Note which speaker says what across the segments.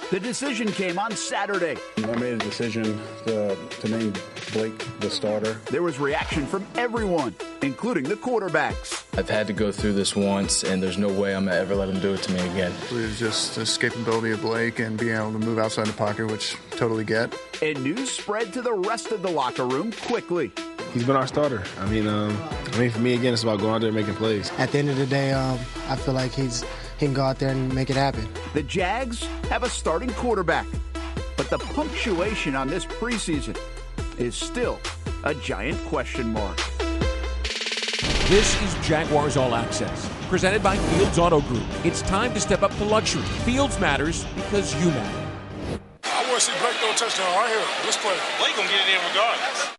Speaker 1: The decision came on Saturday.
Speaker 2: I made a decision to name Blake the starter.
Speaker 1: There was reaction from everyone, including the quarterbacks.
Speaker 3: I've had to go through this once, and there's no way I'm going to ever let him do it to me again.
Speaker 4: It was just the escapability of Blake and being able to move outside the pocket, which totally get.
Speaker 1: And news spread to the rest of the locker room quickly.
Speaker 5: He's been our starter. I mean, for me, again, it's about going out there and making plays.
Speaker 6: At the end of the day, I feel like he can go out there and make it happen.
Speaker 1: The Jags have a starting quarterback, but the punctuation on this preseason is still a giant question mark.
Speaker 7: This is Jaguars All Access, presented by Fields Auto Group. It's time to step up to luxury. Fields matters because you matter.
Speaker 8: I want to see Blake throw a touchdown right here. Let's play. Blake going to get it in regardless.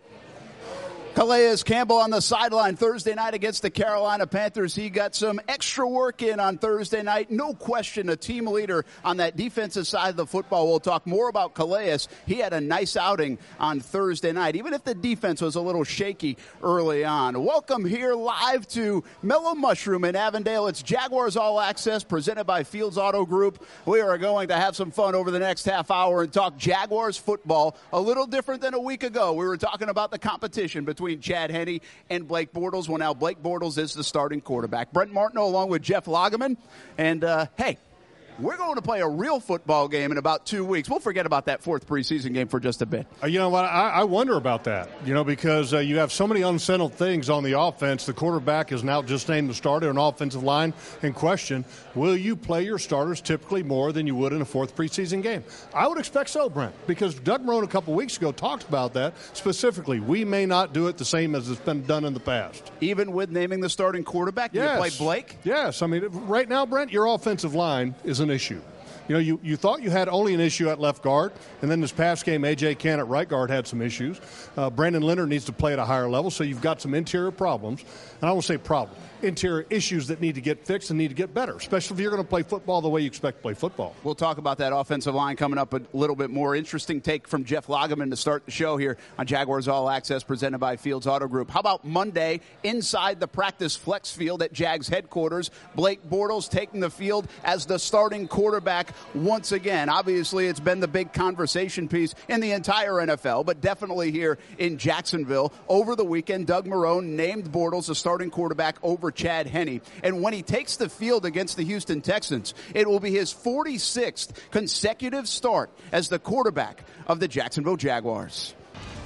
Speaker 1: Calais Campbell on the sideline Thursday night against the Carolina Panthers. He got some extra work in on Thursday night. No question, a team leader on that defensive side of the football. We'll talk more about Calais. He had a nice outing on Thursday night, even if the defense was a little shaky early on. Welcome here live to Mellow Mushroom in Avondale. It's Jaguars All Access presented by Fields Auto Group. We are going to have some fun over the next half hour and talk Jaguars football a little different than a week ago. We were talking about the competition between Chad Henne and Blake Bortles. Well, now Blake Bortles is the starting quarterback. Brent Martineau along with Jeff Lageman. And, hey, we're going to play a real football game in about 2 weeks. We'll forget about that fourth preseason game for just a bit.
Speaker 9: You know what? I wonder about that, because you have so many unsettled things on the offense. The quarterback is now just named the starter, an offensive line in question. Will you play your starters typically more than you would in a fourth preseason game? I would expect so, Brent, because Doug Marrone a couple weeks ago talked about that specifically. We may not do it the same as it's been done in the past.
Speaker 1: Even with naming the starting quarterback,
Speaker 9: yes.
Speaker 1: You play Blake?
Speaker 9: Yes. I mean, right now, Brent, your offensive line is an issue. You thought you had only an issue at left guard, and then this past game, A.J. Cann at right guard had some issues. Brandon Leonard needs to play at a higher level, so you've got some interior problems. And I won't say problem. Interior issues that need to get fixed and need to get better, especially if you're going to play football the way you expect to play football.
Speaker 1: We'll talk about that offensive line coming up a little bit more. Interesting take from Jeff Lageman to start the show here on Jaguars All Access presented by Fields Auto Group. How about Monday inside the practice flex field at Jags headquarters? Blake Bortles taking the field as the starting quarterback once again. Obviously, it's been the big conversation piece in the entire NFL, but definitely here in Jacksonville. Over the weekend, Doug Marrone named Bortles the starting quarterback over Chad Henne. And when he takes the field against the Houston Texans, it will be his 46th consecutive start as the quarterback of the Jacksonville Jaguars.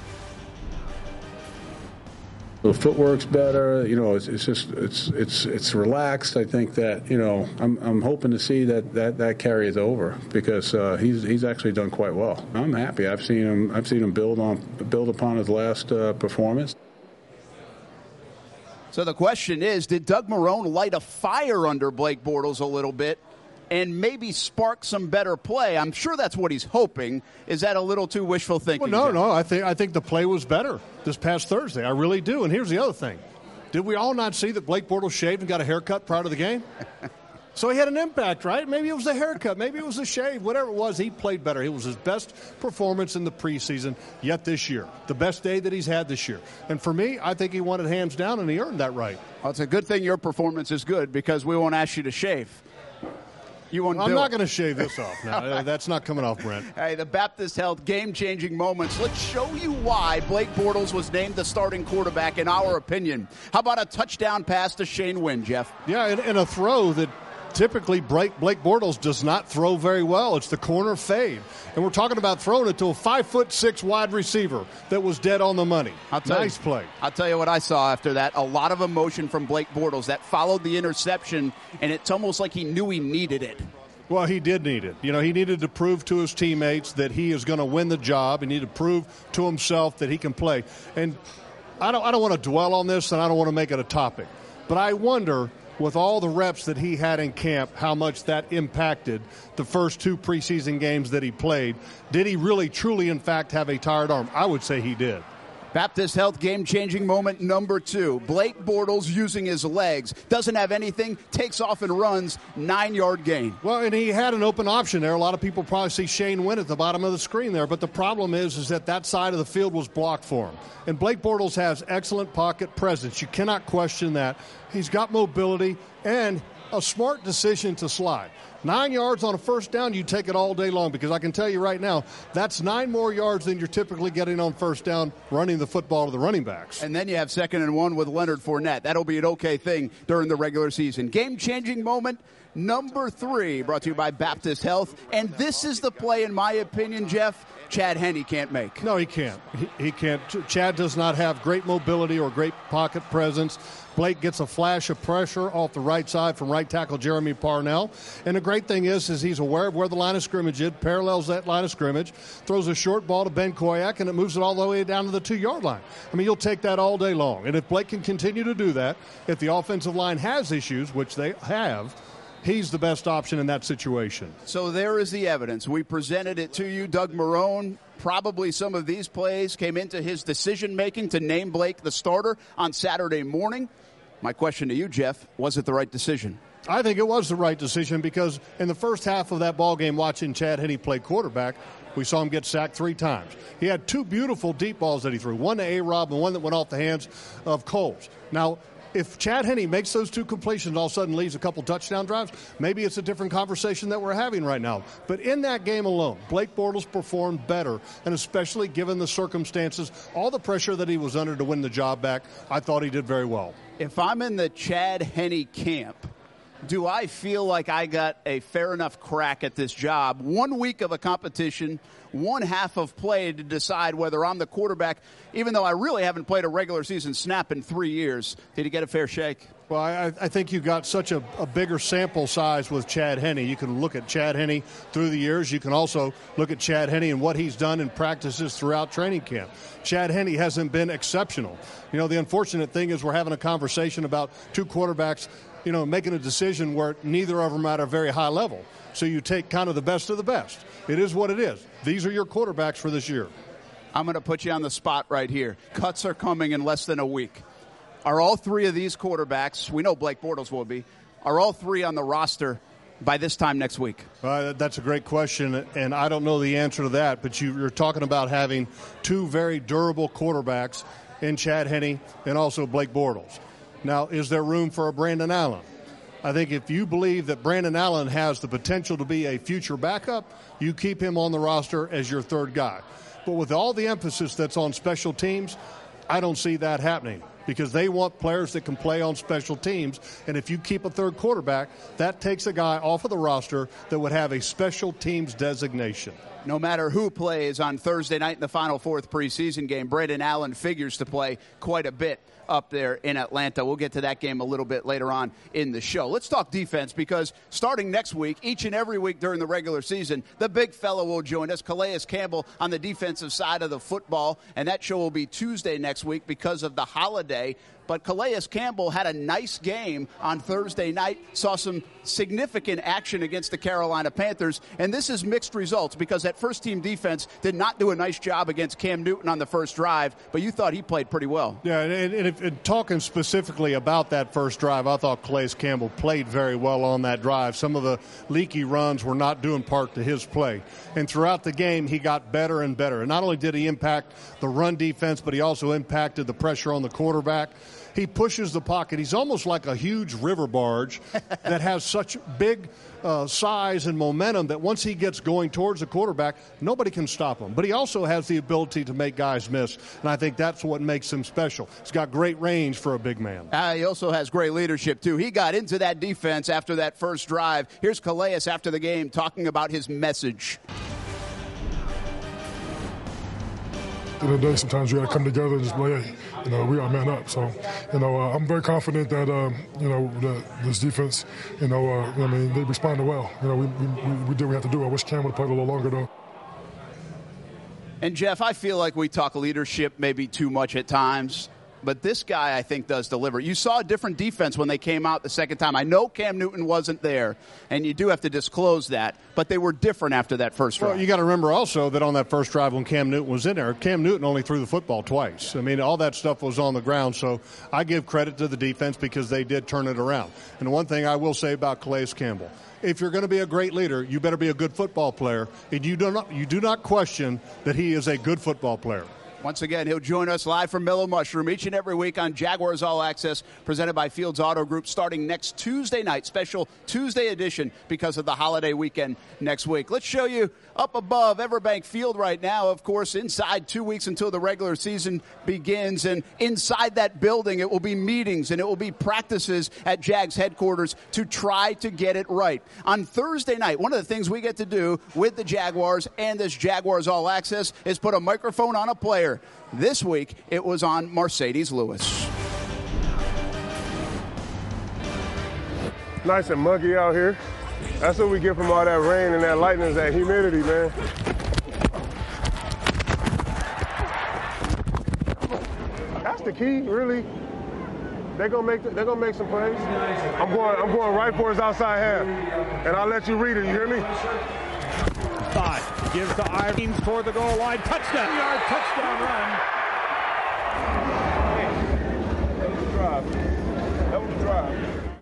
Speaker 2: The footwork's better. It's relaxed. I think that I'm hoping to see that carries over because he's actually done quite well. I'm happy. I've seen him build upon his last performance.
Speaker 1: So the question is, did Doug Marrone light a fire under Blake Bortles a little bit and maybe spark some better play? I'm sure that's what he's hoping. Is that a little too wishful thinking?
Speaker 9: Well, no. I think the play was better this past Thursday. I really do. And here's the other thing. Did we all not see that Blake Bortles shaved and got a haircut prior to the game? So he had an impact, right? Maybe it was a haircut. Maybe it was a shave. Whatever it was, he played better. It was his best performance in the preseason yet this year. The best day that he's had this year. And for me, I think he won it hands down, and he earned that right.
Speaker 1: Well, it's a good thing your performance is good because we won't ask you to shave. I'm
Speaker 9: not going to shave this off now. That's not coming off, Brent.
Speaker 1: Hey, the Baptist Health game-changing moments. Let's show you why Blake Bortles was named the starting quarterback in our opinion. How about a touchdown pass to Shane Wynn, Jeff?
Speaker 9: Yeah, and a throw that typically Blake Bortles does not throw very well. It's the corner fade. And we're talking about throwing it to a 5'6" wide receiver that was dead on the money. Nice play.
Speaker 1: I'll tell you what I saw after that. A lot of emotion from Blake Bortles that followed the interception, and it's almost like he knew he needed it.
Speaker 9: Well, he did need it. He needed to prove to his teammates that he is going to win the job. He needed to prove to himself that he can play. And I don't want to dwell on this, and I don't want to make it a topic. But I wonder, with all the reps that he had in camp, how much that impacted the first two preseason games that he played. Did he really, truly, in fact, have a tired arm? I would say he did.
Speaker 1: Baptist Health game-changing moment number 2. Blake Bortles using his legs. Doesn't have anything, takes off and runs, 9-yard gain.
Speaker 9: Well, and he had an open option there. A lot of people probably see Shane Wynn at the bottom of the screen there, but the problem is that side of the field was blocked for him. And Blake Bortles has excellent pocket presence. You cannot question that. He's got mobility and a smart decision to slide. 9 yards on a first down, you take it all day long, because I can tell you right now, that's 9 more yards than you're typically getting on first down running the football to the running backs.
Speaker 1: And then you have 2nd and 1 with Leonard Fournette. That'll be an okay thing during the regular season. Game-changing moment number 3, brought to you by Baptist Health. And this is the play, in my opinion, Jeff, Chad Henne can't make.
Speaker 9: No, he can't. He can't. Chad does not have great mobility or great pocket presence. Blake gets a flash of pressure off the right side from right tackle Jeremy Parnell. And the great thing is he's aware of where the line of scrimmage is, parallels that line of scrimmage, throws a short ball to Ben Koyak, and it moves it all the way down to the 2-yard line. I mean, you'll take that all day long. And if Blake can continue to do that, if the offensive line has issues, which they have, he's the best option in that situation.
Speaker 1: So there is the evidence. We presented it to you. Doug Marrone, probably some of these plays came into his decision-making to name Blake the starter on Saturday morning. My question to you, Jeff, was it the right decision?
Speaker 9: I think it was the right decision, because in the first half of that ball game, watching Chad Henne play quarterback, we saw him get sacked 3 times. He had 2 beautiful deep balls that he threw, one to A-Rob and one that went off the hands of Coles. Now, if Chad Henne makes those 2 completions, all of a sudden leaves a couple touchdown drives, maybe it's a different conversation that we're having right now. But in that game alone, Blake Bortles performed better, and especially given the circumstances, all the pressure that he was under to win the job back, I thought he did very well.
Speaker 1: If I'm in the Chad Henne camp, do I feel like I got a fair enough crack at this job? 1 week of a competition, 1 half of play to decide whether I'm the quarterback, even though I really haven't played a regular season snap in 3 years. Did he get a fair shake?
Speaker 9: Well, I think you got such a bigger sample size with Chad Henne. You can look at Chad Henne through the years. You can also look at Chad Henne and what he's done in practices throughout training camp. Chad Henne hasn't been exceptional. You know, the unfortunate thing is we're having a conversation about 2 quarterbacks, you know, making a decision where neither of them are at a very high level. So you take kind of the best of the best. It is what it is. These are your quarterbacks for this year.
Speaker 1: I'm going to put you on the spot right here. Cuts are coming in less than a week. Are all 3 of these quarterbacks, we know Blake Bortles will be, are all 3 on the roster by this time next week?
Speaker 9: That's a great question, and I don't know the answer to that, but you're talking about having 2 very durable quarterbacks in Chad Henne and also Blake Bortles. Now, is there room for a Brandon Allen? I think if you believe that Brandon Allen has the potential to be a future backup, you keep him on the roster as your 3rd guy. But with all the emphasis that's on special teams, I don't see that happening, because they want players that can play on special teams. And if you keep a 3rd quarterback, that takes a guy off of the roster that would have a special teams designation.
Speaker 1: No matter who plays on Thursday night in the final 4th preseason game, Brandon Allen figures to play quite a bit up there in Atlanta. We'll get to that game a little bit later on in the show. Let's talk defense, because starting next week, each and every week during the regular season, the big fella will join us, Calais Campbell, on the defensive side of the football, and that show will be Tuesday next week because of the holiday. But Calais Campbell had a nice game on Thursday night, saw some significant action against the Carolina Panthers, and this is mixed results because that first-team defense did not do a nice job against Cam Newton on the first drive, but you thought he played pretty well.
Speaker 9: Yeah, and talking specifically about that first drive, I thought Calais Campbell played very well on that drive. Some of the leaky runs were not due in part to his play. And throughout the game, he got better and better. And not only did he impact the run defense, but he also impacted the pressure on the quarterback. He pushes the pocket. He's almost like a huge river barge that has such big size and momentum that once he gets going towards the quarterback, nobody can stop him. But he also has the ability to make guys miss, and I think that's what makes him special. He's got great range for a big man.
Speaker 1: He also has great leadership, too. He got into that defense after that first drive. Here's Calais after the game talking about his message.
Speaker 10: At the end of the day, sometimes you got to come together and just play, hey, we are man up. So, I'm very confident that, that this defense, they responded well. We did what we had to do. I wish Cam would have played a little longer, though.
Speaker 1: And, Jeff, I feel like we talk leadership maybe too much at times. But this guy, I think, does deliver. You saw a different defense when they came out the second time. I know Cam Newton wasn't there, and you do have to disclose that, but they were different after that first drive.
Speaker 9: Well, you got to remember also that on that first drive when Cam Newton was in there, Cam Newton only threw the football twice. I mean, all that stuff was on the ground, so I give credit to the defense because they did turn it around. And one thing I will say about Calais Campbell, if you're going to be a great leader, you better be a good football player, and you do not question that he is a good football player.
Speaker 1: Once again, he'll join us live from Mellow Mushroom each and every week on Jaguars All Access, presented by Fields Auto Group, starting next Tuesday night, special Tuesday edition because of the holiday weekend next week. Let's show you up above Everbank Field right now, of course, inside 2 weeks until the regular season begins. And inside that building, it will be meetings and it will be practices at Jags headquarters to try to get it right. On Thursday night, one of the things we get to do with the Jaguars and this Jaguars All Access is put a microphone on a player. This week, it was on Marcedes Lewis.
Speaker 11: Nice and muggy out here. That's what we get from all that rain and that lightning, that humidity, man. That's the key, really. They're gonna make some plays. I'm going right for his outside half, and I'll let you read it. You hear me?
Speaker 12: 5 gives to Irving toward the goal line. Touchdown! 3-yard touchdown run.
Speaker 11: That was the drive. That was the drive.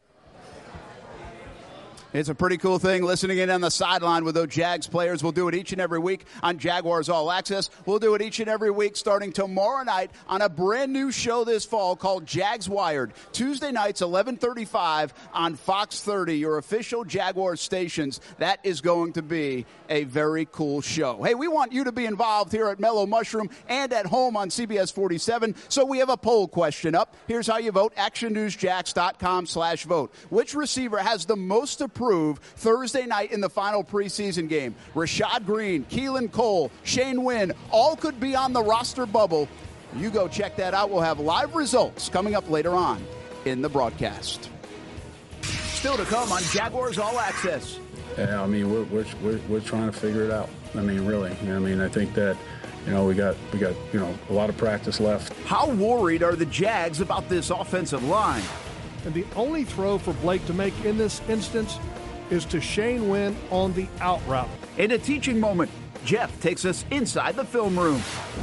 Speaker 1: It's a pretty cool thing listening in on the sideline with those Jags players. We'll do it each and every week on Jaguars All Access. We'll do it each and every week starting tomorrow night on a brand new show this fall called Jags Wired. Tuesday nights, 11:35 on Fox 30, your official Jaguars stations. That is going to be a very cool show. Hey, we want you to be involved here at Mellow Mushroom and at home on CBS 47. So we have a poll question up. Here's how you vote. ActionNewsJax.com/vote. Which receiver has the most approved Thursday night in the final preseason game? Rashad Green, Keelan Cole, Shane Wynn, all could be on the roster bubble. You go check that out. We'll have live results coming up later on in the broadcast. Still to come on Jaguars All Access.
Speaker 2: Yeah, I mean, we're trying to figure it out. I mean, really. I mean, I think that, we got a lot of practice left.
Speaker 1: How worried are the Jags about this offensive line?
Speaker 9: And the only throw for Blake to make in this instance is to Shane Wynn on the out route.
Speaker 1: In a teaching moment, Jeff takes us inside the film room.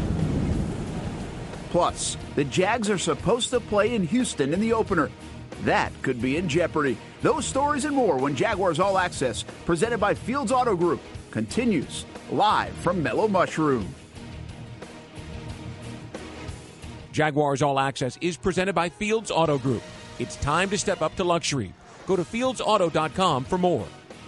Speaker 1: Plus, the Jags are supposed to play in Houston in the opener. That could be in jeopardy. Those stories and more when Jaguars All Access, presented by Fields Auto Group, continues live from Mellow Mushroom.
Speaker 7: Jaguars All Access is presented by Fields Auto Group. It's time to step up to luxury. Go to fieldsauto.com for more.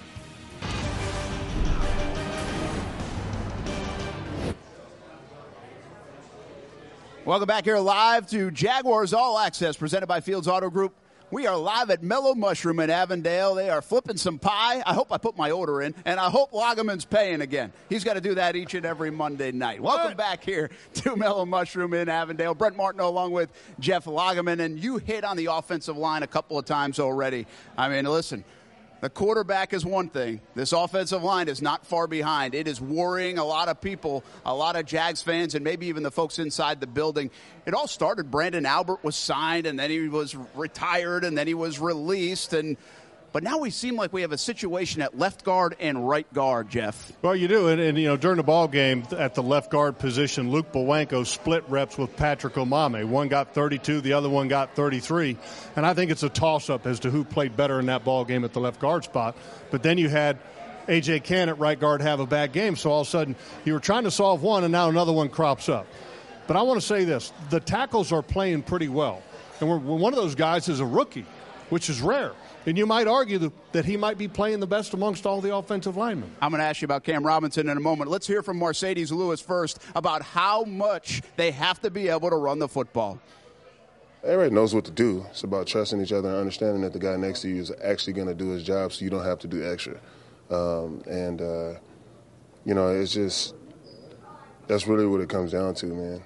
Speaker 1: Welcome back here live to Jaguars All Access, presented by Fields Auto Group. We are live at Mellow Mushroom in Avondale. They are flipping some pie. I hope I put my order in, and I hope Lagerman's paying again. He's got to do that each and every Monday night. Welcome back here to Mellow Mushroom in Avondale. Brent Martineau along with Jeff Lagerman, and you hit on the offensive line a couple of times already. I mean, listen, the quarterback is one thing. This offensive line is not far behind. It is worrying a lot of people, a lot of Jags fans, and maybe even the folks inside the building. It all started, Brandon Albert was signed, and then he was retired, and then he was released. But now we seem like we have a situation at left guard and right guard, Jeff.
Speaker 9: Well, you do. And during the ball game at the left guard position, Luke Bowanko split reps with Patrick Omame. One got 32, the other one got 33. And I think it's a toss-up as to who played better in that ball game at the left guard spot. But then you had A.J. Cann at right guard have a bad game. So all of a sudden you were trying to solve one, and now another one crops up. But I want to say this. The tackles are playing pretty well. And one of those guys is a rookie, which is rare. And you might argue that he might be playing the best amongst all the offensive linemen.
Speaker 1: I'm going to ask you about Cam Robinson in a moment. Let's hear from Marcedes Lewis first about how much they have to be able to run the football.
Speaker 11: Everybody knows what to do. It's about trusting each other and understanding that the guy next to you is actually going to do his job so you don't have to do extra. It's just that's really what it comes down to, man.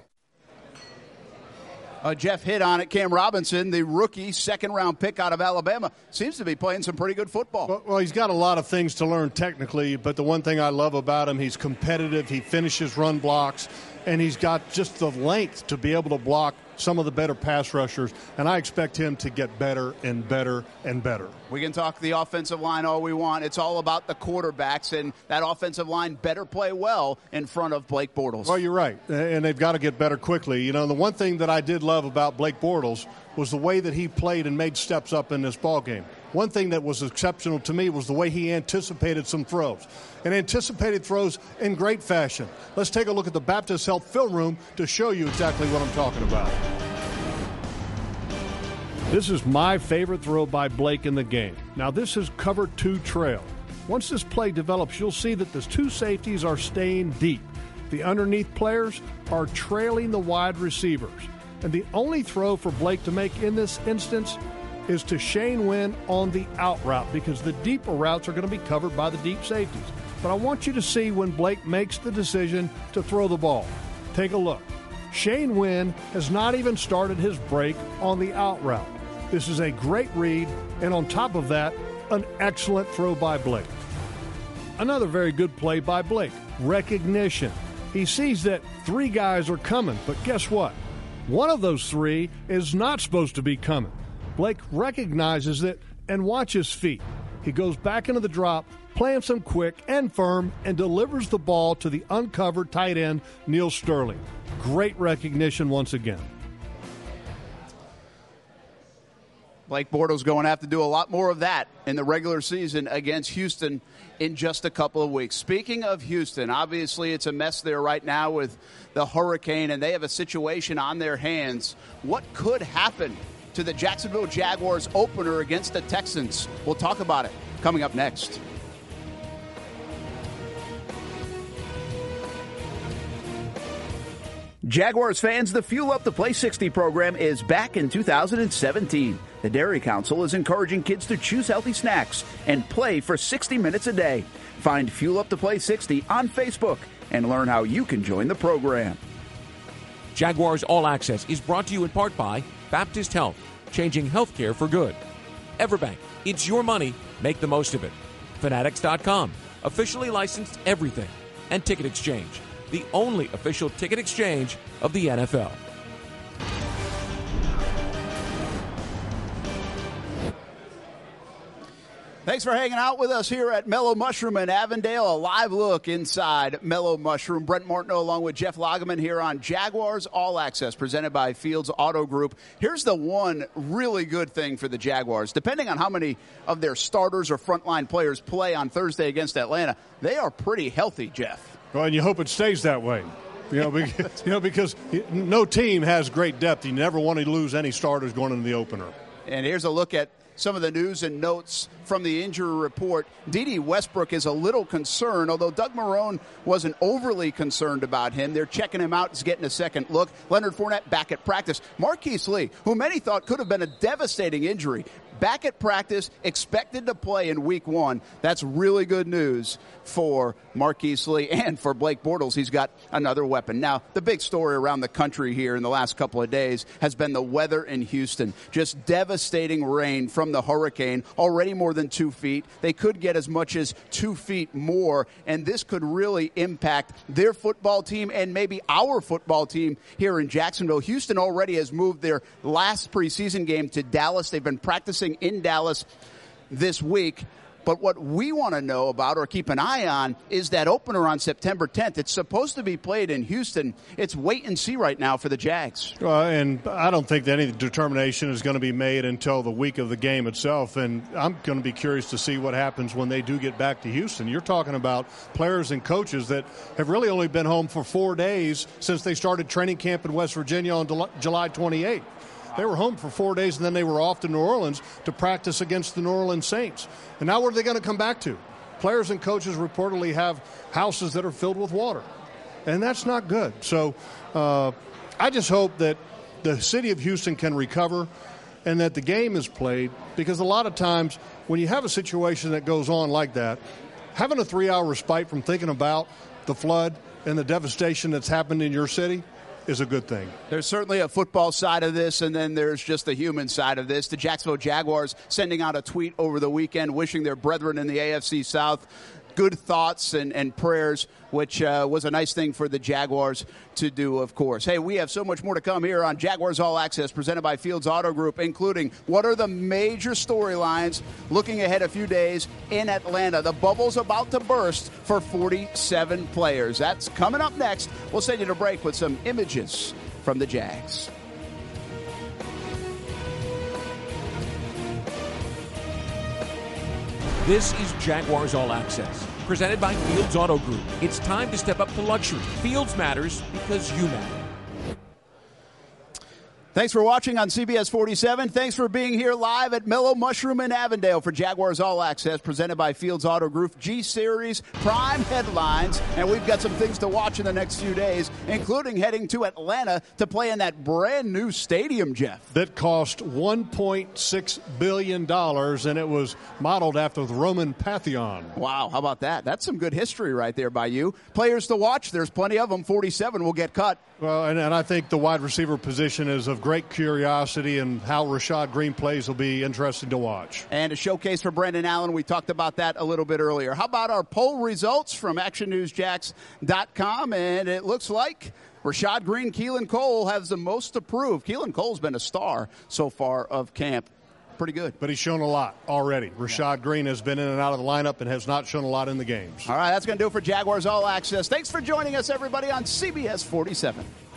Speaker 1: Jeff hit on it. Cam Robinson, the rookie second-round pick out of Alabama, seems to be playing some pretty good football.
Speaker 9: Well, he's got a lot of things to learn technically, but the one thing I love about him, he's competitive, he finishes run blocks, and he's got just the length to be able to block some of the better pass rushers, and I expect him to get better and better and better.
Speaker 1: We can talk the offensive line all we want. It's all about the quarterbacks, and that offensive line better play well in front of Blake Bortles.
Speaker 9: Well, you're right, and they've got to get better quickly. The one thing that I did love about Blake Bortles was the way that he played and made steps up in this ball game. one thing that was exceptional to me was the way he anticipated some throws, and anticipated throws in great fashion. Let's take a look at the Baptist Health film room to show you exactly what I'm talking about. This is my favorite throw by Blake in the game. Now, this is cover 2 trail. Once this play develops, you'll see that the 2 safeties are staying deep. The underneath players are trailing the wide receivers. And the only throw for Blake to make in this instance is to Shane Wynn on the out route, because the deeper routes are going to be covered by the deep safeties. But I want you to see when Blake makes the decision to throw the ball. Take a look. Shane Wynn has not even started his break on the out route. This is a great read, and on top of that, an excellent throw by Blake. Another very good play by Blake, recognition. He sees that 3 guys are coming, but guess what? One of those 3 is not supposed to be coming. Blake recognizes it and watch his feet. He goes back into the drop, plants him quick and firm, and delivers the ball to the uncovered tight end, Neil Sterling. Great recognition once again.
Speaker 1: Blake Bortles going to have to do a lot more of that in the regular season against Houston in just a couple of weeks. Speaking of Houston, obviously it's a mess there right now with the hurricane, and they have a situation on their hands. What could happen to the Jacksonville Jaguars opener against the Texans? We'll talk about it coming up next. Jaguars fans, the Fuel Up to Play 60 program is back in 2017. The Dairy Council is encouraging kids to choose healthy snacks and play for 60 minutes a day. Find Fuel Up to Play 60 on Facebook and learn how you can join the program.
Speaker 7: Jaguars All Access is brought to you in part by Baptist Health, changing healthcare for good. Everbank, it's your money, make the most of it. Fanatics.com, officially licensed everything. And Ticket Exchange, the only official ticket exchange of the NFL.
Speaker 1: Thanks for hanging out with us here at Mellow Mushroom in Avondale. A live look inside Mellow Mushroom. Brent Martineau along with Jeff Lageman here on Jaguars All Access, presented by Fields Auto Group. Here's the one really good thing for the Jaguars. Depending on how many of their starters or frontline players play on Thursday against Atlanta, they are pretty healthy, Jeff.
Speaker 9: Well, and you hope it stays that way. Because no team has great depth. You never want to lose any starters going into the opener.
Speaker 1: And here's a look at some of the news and notes from the injury report. Dede Westbrook is a little concerned, although Doug Marrone wasn't overly concerned about him. They're checking him out. He's getting a second look. Leonard Fournette back at practice. Marquise Lee, who many thought could have been a devastating injury, back at practice, expected to play in week 1. That's really good news for Marquise Lee and for Blake Bortles. He's got another weapon. Now, the big story around the country here in the last couple of days has been the weather in Houston. Just devastating rain from the hurricane, already more than 2 feet. They could get as much as 2 feet more, and this could really impact their football team and maybe our football team here in Jacksonville. Houston already has moved their last preseason game to Dallas. They've been practicing in Dallas this week. But what we want to know about or keep an eye on is that opener on September 10th. It's supposed to be played in Houston. It's wait and see right now for the Jags.
Speaker 9: And I don't think that any determination is going to be made until the week of the game itself. And I'm going to be curious to see what happens when they do get back to Houston. You're talking about players and coaches that have really only been home for 4 days since they started training camp in West Virginia on July 28th. They were home for 4 days, and then they were off to New Orleans to practice against the New Orleans Saints. And now what are they going to come back to? Players and coaches reportedly have houses that are filled with water, and that's not good. So I just hope that the city of Houston can recover and that the game is played, because a lot of times when you have a situation that goes on like that, having a 3-hour respite from thinking about the flood and the devastation that's happened in your city is a good thing.
Speaker 1: There's certainly a football side of this, and then there's just the human side of this. The Jacksonville Jaguars sending out a tweet over the weekend wishing their brethren in the AFC South good thoughts and prayers, which was a nice thing for the Jaguars to do, of course. Hey, we have so much more to come here on Jaguars All Access, presented by Fields Auto Group, including what are the major storylines looking ahead a few days in Atlanta. The bubble's about to burst for 47 players. That's coming up next. We'll send you to break with some images from the Jags.
Speaker 7: This is Jaguars All Access, presented by Fields Auto Group. It's time to step up to luxury. Fields matters because you matter.
Speaker 1: Thanks for watching on CBS 47. Thanks for being here live at Mellow Mushroom in Avondale for Jaguars All Access, presented by Fields Auto Group. G-Series prime headlines, and we've got some things to watch in the next few days, including heading to Atlanta to play in that brand-new stadium, Jeff.
Speaker 9: That cost $1.6 billion, and it was modeled after the Roman Pantheon.
Speaker 1: Wow, how about that? That's some good history right there by you. Players to watch, there's plenty of them. 47 will get cut.
Speaker 9: Well, and I think the wide receiver position is of great curiosity, and how Rashad Green plays will be interesting to watch.
Speaker 1: And a showcase for Brandon Allen. We talked about that a little bit earlier. How about our poll results from ActionNewsJax.com? And it looks like Rashad Green, Keelan Cole has the most approved. Keelan Cole's been a star so far of camp. Pretty good.
Speaker 9: But he's shown a lot already. Rashad Green has been in and out of the lineup and has not shown a lot in the games.
Speaker 1: All right, that's going to do it for Jaguars All Access. Thanks for joining us, everybody, on CBS 47.